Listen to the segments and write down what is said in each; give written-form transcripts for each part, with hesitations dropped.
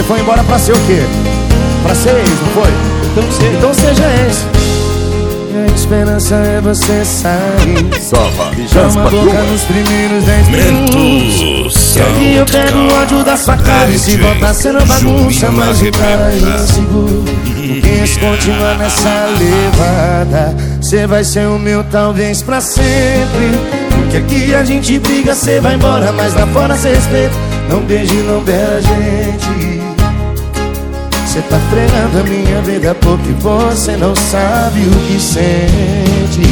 foi embora pra ser o quê? Pra ser ex, não foi? Então seja ex. E a esperança é você sair. Beijando a boca nos primeiros 10 minutos. E aqui eu pego o ódio da sua cara. E se voltar sendo bagunça, mas o cara é inseguro. Porque se continuar nessa levada, cê vai ser o meu talvez pra sempre. Porque aqui a gente briga, cê vai embora, mas lá fora cê respeita. Não beije, não beira a gente. Cê tá fregando a minha vida porque você não sabe o que sente.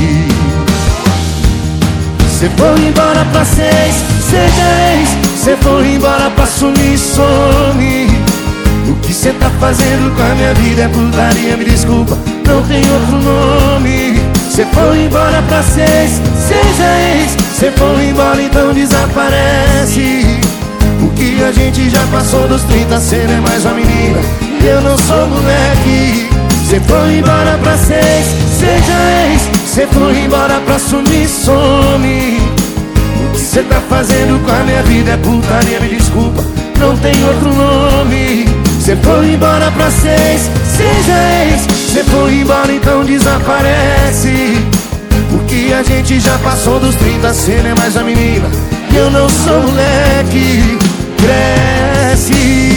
Cê foi embora pra seis, seja ex. Cê foi embora pra sumir, some. O que cê tá fazendo com a minha vida é putaria, me desculpa, não tem outro nome. Cê foi embora pra seis, seja ex. Cê foi embora, então desaparece. O que a gente já passou dos 30, cê não é mais uma menina, eu não sou moleque. Cê foi embora pra seis, seja ex. Cê foi embora pra sumir, some. O que cê tá fazendo com a minha vida é putaria, me desculpa, não tem outro nome. Cê foi embora pra seis, seja ex. Cê foi embora, então desaparece. O que a gente já passou dos 30, cê não é mais a menina, eu não sou moleque. Cresce.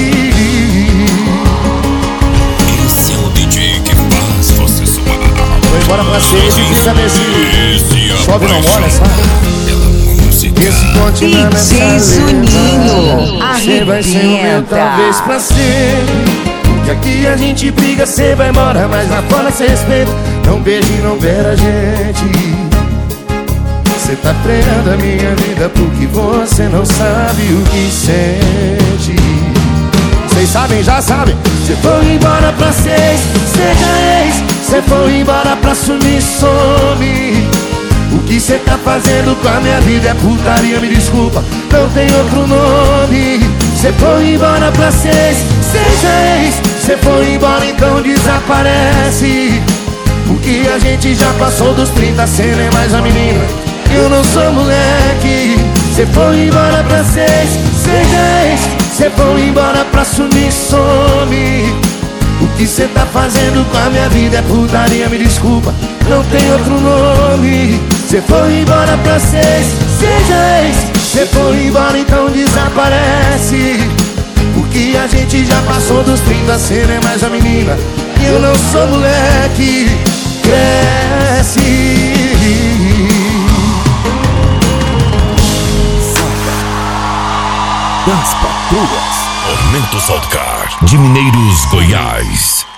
Esse é o DJ que faz você suar. Foi embora pra seis e fica nesse chove não molha, sabe? Esse continua nessa levada, cê vai ser o meu talvez pra sempre. Que aqui a gente briga, cê vai embora, mas lá fora cê respeita. Não beije, não beira a gente. Cê tá treinando a minha vida porque você não sabe o que sente. Vocês sabem, já sabem. Cê foi embora pra seis, seja ex. Cê foi embora pra sumir, some. O que cê tá fazendo com a minha vida é putaria, me desculpa, não tem outro nome. Cê foi embora pra seis, seja ex. Cê foi embora, então desaparece. O que a gente já passou dos 30, cê não é mais a menina, eu não sou moleque. Cê foi embora pra seis, seja ex. Cê foi embora pra sumir, some. O que cê tá fazendo com a minha vida é putaria, me desculpa, não tem outro nome. Cê foi embora pra seis, seja ex. Cê foi embora, então desaparece. O que a gente já passou dos 30, cê não é mais a menina, eu não sou moleque. Cresce. Das Patroas. Aumento Saltcar de Mineiros, Goiás.